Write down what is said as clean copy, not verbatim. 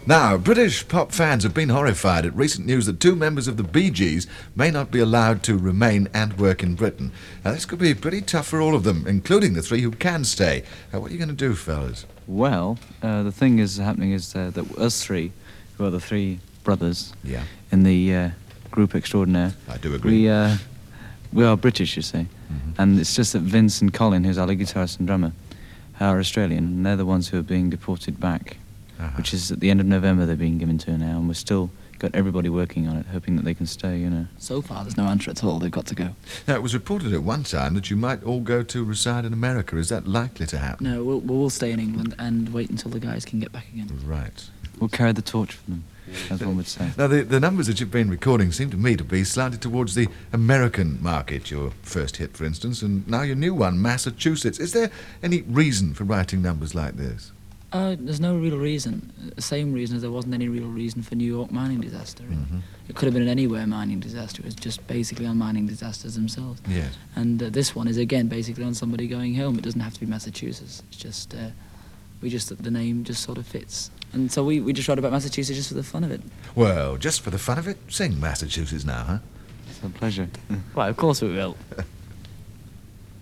Now, British pop fans have been horrified at recent news that two members of the Bee Gees may not be allowed to remain and work in Britain. Now, this could be pretty tough for all of them, including the three who can stay. What are you going to do, fellas? Well, the thing is happening is that us three, who are the three brothers Yeah, in the group extraordinaire, I do agree. we are British, you see. And it's just that Vince and Colin, who's our lead guitarist and drummer, are Australian, and they're the ones who are being deported back, which is at the end of November they're being given to now, and we're still got everybody working on it, hoping that they can stay, you know. So far, there's no answer at all. They've got to go. Now, it was reported at one time that you might all go to reside in America. Is that likely to happen? No, we'll stay in England and wait until the guys can get back again. Right. We'll carry the torch for them, as one would say. Now, the numbers that you've been recording seem to me to be slanted towards the American market, your first hit, for instance, and now your new one, Massachusetts. Is there any reason for writing numbers like this? There's no real reason. The same reason as there wasn't any real reason for New York mining disaster. It could have been an anywhere mining disaster. It was just basically on mining disasters themselves. Yes. And this one is, again, basically on somebody going home. It doesn't have to be Massachusetts. It's just, the name just sort of fits. And so we just write about Massachusetts just for the fun of it. Well, just for the fun of it, sing Massachusetts now, huh? It's a pleasure. Why, of course we will.